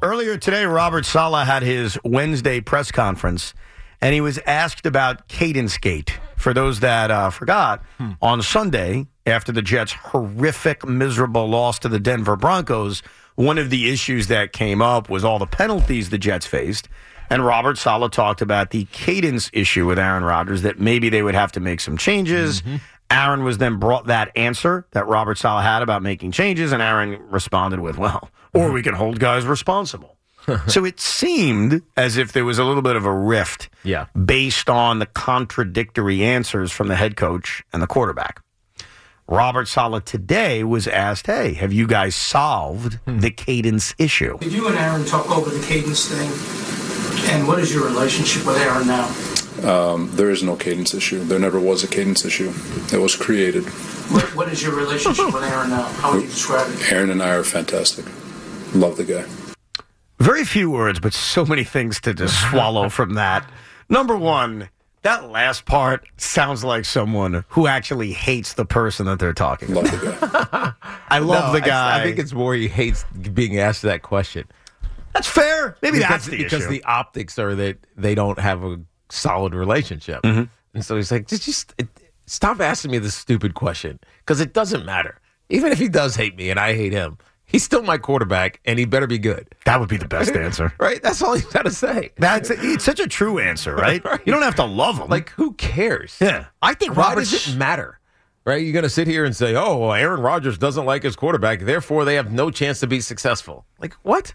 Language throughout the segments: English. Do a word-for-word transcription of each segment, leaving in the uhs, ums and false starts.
Earlier today, Robert Saleh had his Wednesday press conference, and he was asked about Cadence Gate. For those that uh, forgot, hmm. on Sunday, after the Jets' horrific, miserable loss to the Denver Broncos, one of the issues that came up was all the penalties the Jets faced. And Robert Saleh talked about the cadence issue with Aaron Rodgers, that maybe they would have to make some changes. Mm-hmm. Aaron was then brought that answer that Robert Saleh had about making changes, and Aaron responded with, well, or we can hold guys responsible. So it seemed as if there was a little bit of a rift yeah. based on the contradictory answers from the head coach and the quarterback. Robert Saleh today was asked, hey, have you guys solved hmm. the cadence issue? Did you and Aaron talk over the cadence thing? And what is your relationship with Aaron now? Um, there is no cadence issue. There never was a cadence issue. It was created. What, what is your relationship with Aaron now? How would you describe it? Aaron and I are fantastic. Love the guy. Very few words, but so many things to just swallow from that. Number one, that last part sounds like someone who actually hates the person that they're talking love about. The guy. I love no, the guy. I, I think it's more he hates being asked that question. That's fair. Maybe because, that's the because issue. the optics are that they don't have a solid relationship. Mm-hmm. And so he's like, just, just it, stop asking me this stupid question, because it doesn't matter. Even if he does hate me and I hate him, he's still my quarterback, and he better be good. That would be the best answer. Right? That's all he's got to say. That's It's such a true answer, right? right? You don't have to love him. Like, who cares? Yeah. I think Why Robert's, does it matter? Right? You're going to sit here and say, oh, well, Aaron Rodgers doesn't like his quarterback, therefore they have no chance to be successful. Like, what?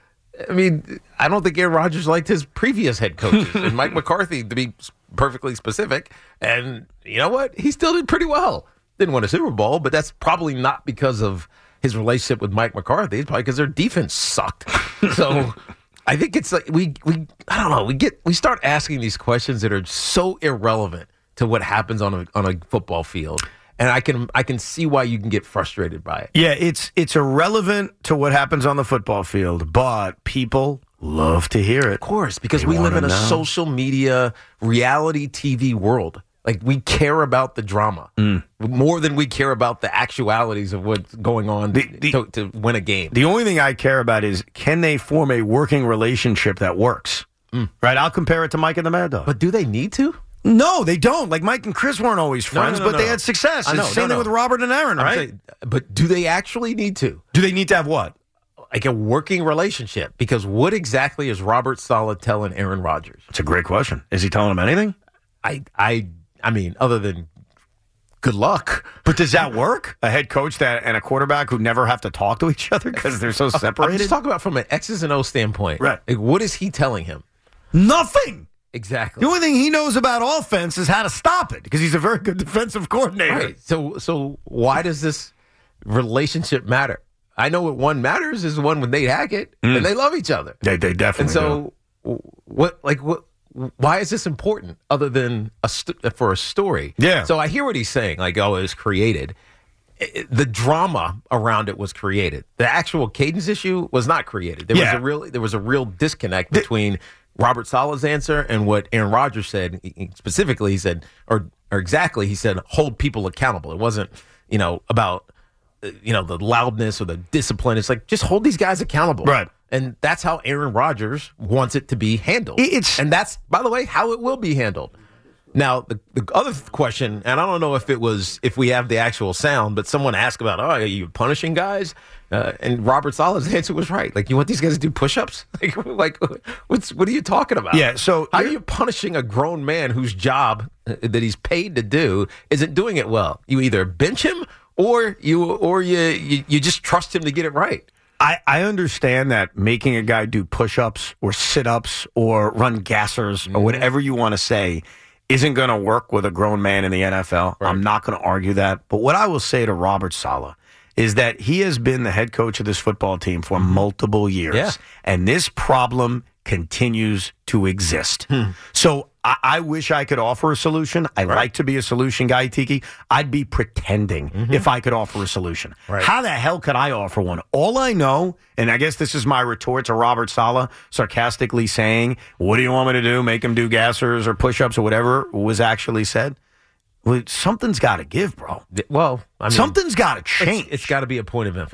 I mean, I don't think Aaron Rodgers liked his previous head coaches, and Mike McCarthy, to be perfectly specific. And you know what? He still did pretty well. Didn't win a Super Bowl, but that's probably not because of his relationship with Mike McCarthy. It's probably because their defense sucked. So I think it's like we, we I don't know, we get we start asking these questions that are so irrelevant to what happens on a on a football field. And I can I can see why you can get frustrated by it. Yeah, it's it's irrelevant to what happens on the football field, but people love to hear it. Of course, because they we live in a know. social media, reality T V world. Like, we care about the drama mm. more than we care about the actualities of what's going on the, the, to, to win a game. The only thing I care about is, can they form a working relationship that works? Mm. Right? I'll compare it to Mike and the Mad Dog. But do they need to? No, they don't. Like, Mike and Chris weren't always friends, no, no, no, but no. they had success. I know, Same no, thing no. with Robert and Aaron, right? Saying, but do they actually need to? Do they need to have what? Like a working relationship. Because what exactly is Robert Saleh telling Aaron Rodgers? It's a great question. Is he telling him anything? I, I, I mean, other than good luck. But does that work? A head coach that and a quarterback who never have to talk to each other because they're so separated? I'm just talking about from an X's and O's standpoint. Right. Like, what is he telling him? Nothing. Exactly. The only thing he knows about offense is how to stop it, because he's a very good defensive coordinator. Right. So, so why does this relationship matter? I know what one matters is the one with Nate Hackett, mm. and they love each other. They, they definitely And so, do. what, like, what? Why is this important other than a st- for a story? Yeah. So I hear what he's saying, like, oh, it was created. It, the drama around it was created. The actual cadence issue was not created. There yeah. was a real there was a real disconnect between Robert Saleh's answer and what Aaron Rodgers said. He, specifically, he said, or or exactly, he said, hold people accountable. It wasn't, you know, about, you know, the loudness or the discipline. It's like, just hold these guys accountable. Right. And that's how Aaron Rodgers wants it to be handled. It's, and that's, by the way, how it will be handled. Now, the, the other question, and I don't know if it was, if we have the actual sound, but someone asked about, oh, are you punishing guys? Uh, and Robert Saleh's answer was right. Like, you want these guys to do push-ups? Like, like what's, what are you talking about? Yeah, so how are you punishing a grown man whose job that he's paid to do isn't doing it well? You either bench him or you or you you, you just trust him to get it right. I, I understand that making a guy do push-ups or sit-ups or run gassers mm-hmm. or whatever you want to say isn't going to work with a grown man in the N F L. Right. I'm not going to argue that. But what I will say to Robert Saleh is that he has been the head coach of this football team for mm-hmm. multiple years. Yeah. And this problem continues to exist. Hmm. So I, I wish I could offer a solution. I right. like to be a solution guy, Tiki. I'd be pretending mm-hmm. if I could offer a solution. Right. How the hell could I offer one? All I know, and I guess this is my retort to Robert Saleh, sarcastically saying, what do you want me to do? Make him do gassers or push-ups or whatever was actually said? Well, something's got to give, bro. Well, I mean, something's got to change. It's, it's got to be a point of emphasis.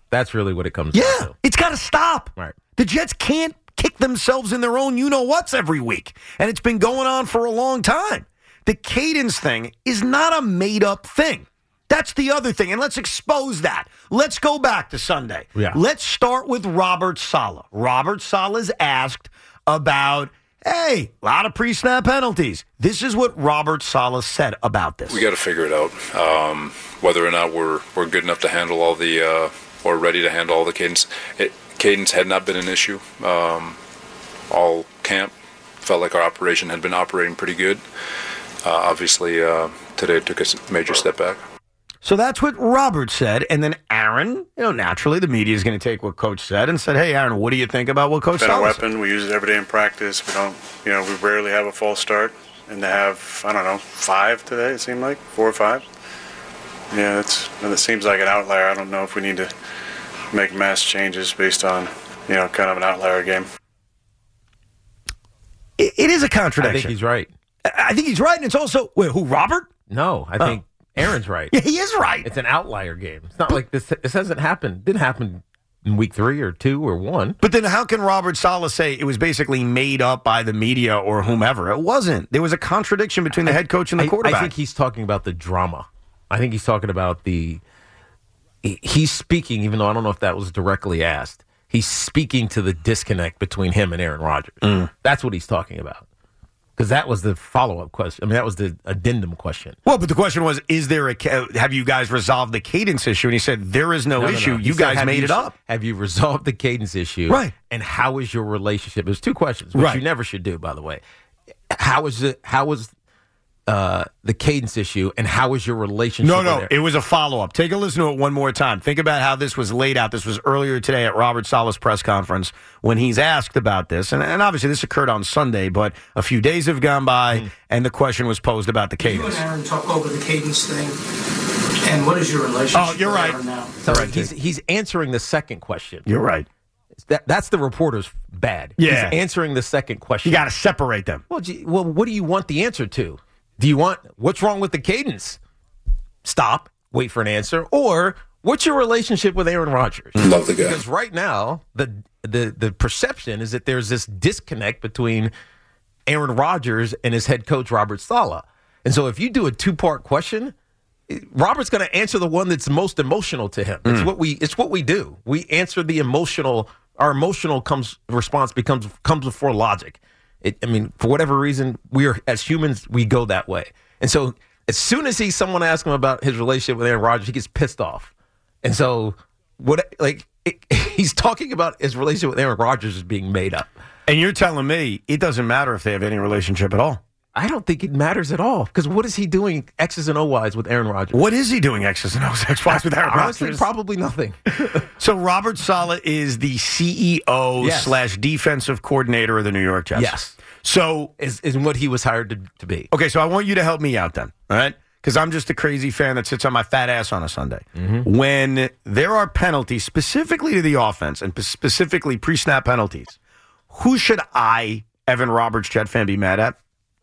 That's really what it comes Yeah, down to. it's got to stop. Right. The Jets can't kick themselves in their own you-know-whats every week, and it's been going on for a long time. The cadence thing is not a made-up thing. That's the other thing, and let's expose that. Let's go back to Sunday. Yeah. Let's start with Robert Saleh. Robert Saleh's asked about, hey, a lot of pre-snap penalties. This is what Robert Saleh said about this. We got to figure it out. Um, whether or not we're we're good enough to handle all the uh, or ready to handle all the cadence. It, cadence had not been an issue. Um, all camp felt like our operation had been operating pretty good. Uh, obviously, uh, today it took a major step back. So that's what Robert said, and then Aaron, you know, naturally the media is going to take what Coach said and said, hey, Aaron, what do you think about what Coach It's been a Saleh said? weapon. We use it every day in practice. We don't, you know, we rarely have a false start. And to have, I don't know, five today, it seemed like, four or five. Yeah, it's, it seems like an outlier. I don't know if we need to make mass changes based on, you know, kind of an outlier game. It, it is a I contradiction. think he's right. I I think he's right, and it's also, wait, who, Robert? No, I think Aaron's right. Yeah, he is right. It's an outlier game. It's not like this. This hasn't happened. Didn't happen in week three or two or one. But then how can Robert Saleh say it was basically made up by the media or whomever? It wasn't. There was a contradiction between the head coach and the I, quarterback. I think he's talking about the drama. I think he's talking about the. he- He's speaking, even though I don't know if that was directly asked. He's speaking to the disconnect between him and Aaron Rodgers. Mm. That's what he's talking about. Because that was the follow-up question. I mean, that was the addendum question. Well, but the question was, is there a ca- have you guys resolved the cadence issue? And he said, there is no, No, no, issue. no. He You said, guys have made you- it up. Have you resolved the cadence issue? Right. And how is your relationship? There's two questions, which Right. you never should do, by the way. How is it? How is uh, the cadence issue, and how is your relationship? No, with no, Aaron? it was a follow-up. Take a listen to it one more time. Think about how this was laid out. This was earlier today at Robert Saleh's press conference when he's asked about this. And, and obviously this occurred on Sunday, but a few days have gone by, Mm. and the question was posed about the You and cadence. Aaron talk over the cadence thing, and what is your relationship Oh, you're with right. Aaron now? So Right, he's, Jake. he's answering the second question. You're right. That, that's the reporter's bad. Yeah. He's answering the second question. You got to separate them. Well, gee, well, what do you want the answer to? Do you want what's wrong with the cadence? Stop, wait for an answer, or what's your relationship with Aaron Rodgers? Love the guy. Because right now, the the the perception is that there's this disconnect between Aaron Rodgers and his head coach Robert Saleh. And so, if you do a two part question, Robert's going to answer the one that's most emotional to him. It's what we it's what we do. We answer the emotional. Our emotional comes response becomes comes before logic. It, I mean, for whatever reason, we are as humans we go that way. And so, as soon as he someone asks him about his relationship with Aaron Rodgers, he gets pissed off. And so, what like it, he's talking about his relationship with Aaron Rodgers is being made up. And you're telling me it doesn't matter if they have any relationship at all. I don't think it matters at all because what is he doing X's and O's with Aaron Rodgers? What is he doing X's and O's, X-Ys with Aaron Honestly, Rodgers? probably nothing. So Robert Saleh is the C E O Yes. slash defensive coordinator of the New York Jets. Yes. So, is is what he was hired to, to be. okay, so I want you to help me out then, all right? Because I'm just a crazy fan that sits on my fat ass on a Sunday. Mm-hmm. When there are penalties specifically to the offense and p- specifically pre-snap penalties, who should I, Evan Roberts, Jet fan, be mad at?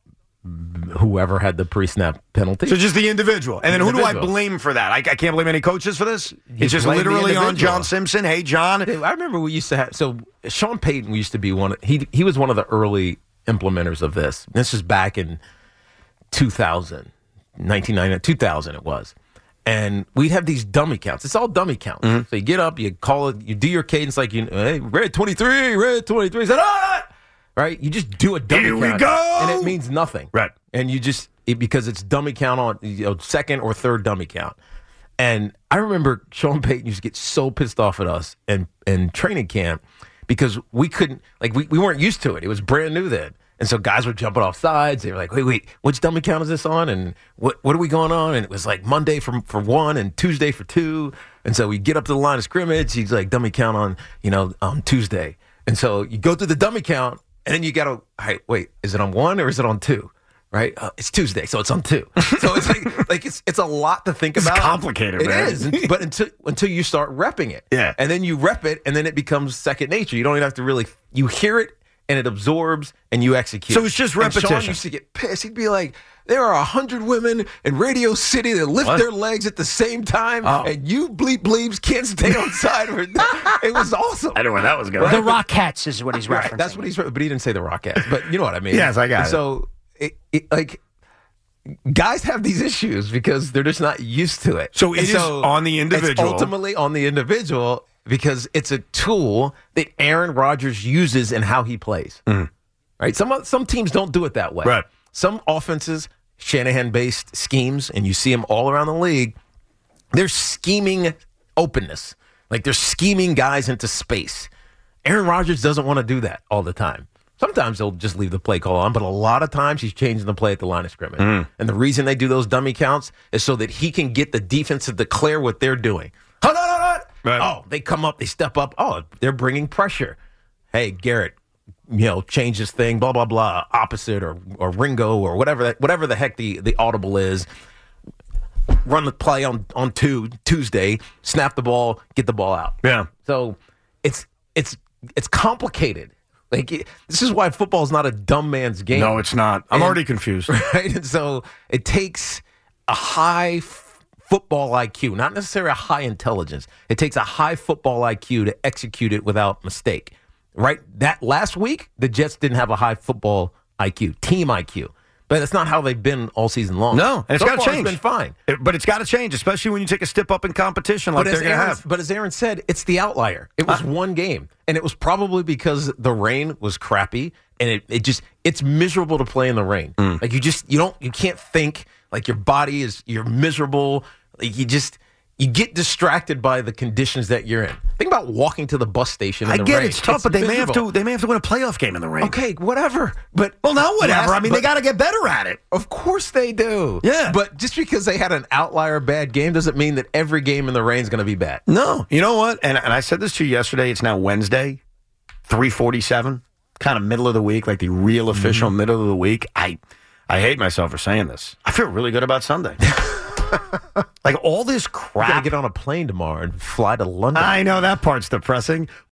Whoever had the pre-snap penalty. So just the individual. And then who do I Individual. blame for that? I, I can't blame any coaches for this? It's just blame the literally on individual. John Simpson. Hey, John. Dude, I remember we used to have so Sean Payton used to be one. He he was one of the early implementers of this. This is back in two thousand, nineteen ninety, two thousand it was. And we'd have these dummy counts. It's all dummy counts. Mm-hmm. So you get up, you call it, you do your cadence like you, hey, red twenty-three, red twenty-three. Said, ah! Right? You just do a dummy Here we count. go! And it means nothing. Right. And you just, it, because it's dummy count on, you know, second or third dummy count. And I remember Sean Payton used to get so pissed off at us in, in training camp because we couldn't, like, we, we weren't used to it. It was brand new then. And so guys were jumping off sides. They were like, wait, wait, which dummy count is this on? And what what are we going on? And it was like Monday for, for one and Tuesday for two. And so we get up to the line of scrimmage. He's like, dummy count on, you know, um, Tuesday. And so you go through the dummy count, and then you got to, all right, wait, is it on one or is it on two? Right? Uh, it's Tuesday, so it's on two. So it's like, like it's it's a lot to think It's about. complicated, It man. is, but until until you start repping it, Yeah. and then you rep it, and then it becomes second nature. You don't even have to really. You hear it, and it absorbs, and you execute. So it's just And Sean repetition. used to get pissed. He'd be like, there are a hundred women in Radio City that lift What? their legs at the same time, Oh. and you bleep bleeps can't stay on side. Of it. It was awesome. I don't know where that was going. The Rockettes is what he's referencing. Right, that's what he's. But he didn't say the Rockettes. But you know what I mean. Yes, I got it. So, it, it, like, guys have these issues because they're just not used to it. So it And is on the individual. It's ultimately on the individual because it's a tool that Aaron Rodgers uses in how he plays. Right? Some some teams don't do it that way. Right. Some offenses, Shanahan-based schemes, and you see them all around the league. They're scheming openness, like they're scheming guys into space. Aaron Rodgers doesn't want to do that all the time. Sometimes they'll just leave the play call on, but a lot of times he's changing the play at the line of scrimmage. Mm. And the reason they do those dummy counts is so that he can get the defense to declare what they're doing. Hold on, hold on. Right. Oh, they come up, they step up. Oh, they're bringing pressure. Hey, Garrett, you know, change this thing, blah, blah, blah, opposite or or Ringo or whatever that, whatever the heck the, the audible is. Run the play on, on two, Tuesday, snap the ball, get the ball out. Yeah. So it's it's it's complicated. Like it, this is why football is not a dumb man's game. No, it's not. I'm And- already confused. Right? And so it takes a high f- football I Q, not necessarily a high intelligence. It takes a high football I Q to execute it without mistake. Right? That last week, the Jets didn't have a high football I Q, team I Q. But that's not how they've been all season long. No, and it's so got to far change. It's been fine. It- but it's got to change, especially when you take a step up in competition like But they're as, going to Aaron, have. but as Aaron said, it's the outlier. It was Ah. one game, and it was probably because the rain was crappy, and it, it just it's miserable to play in the rain. Mm. Like you just you don't you can't think. Like your body is you're miserable. Like you just you get distracted by the conditions that you're in. Think about walking to the bus station in I the get rain. it's tough, but they may have miserable. to. They may have to win a playoff game in the rain. Okay, whatever. But Well, now whatever. last- I mean, but- they got to get better at it. Of course they do. Yeah. But just because they had an outlier bad game doesn't mean that every game in the rain is going to be bad. No, you know what? And and I said this to you yesterday. It's now Wednesday, three forty-seven, kind of middle of the week, like the real official Mm-hmm. middle of the week. I I hate myself for saying this. I feel really good about Sunday. Like all this You got to crap. get on a plane tomorrow and fly to London. I know that part's depressing,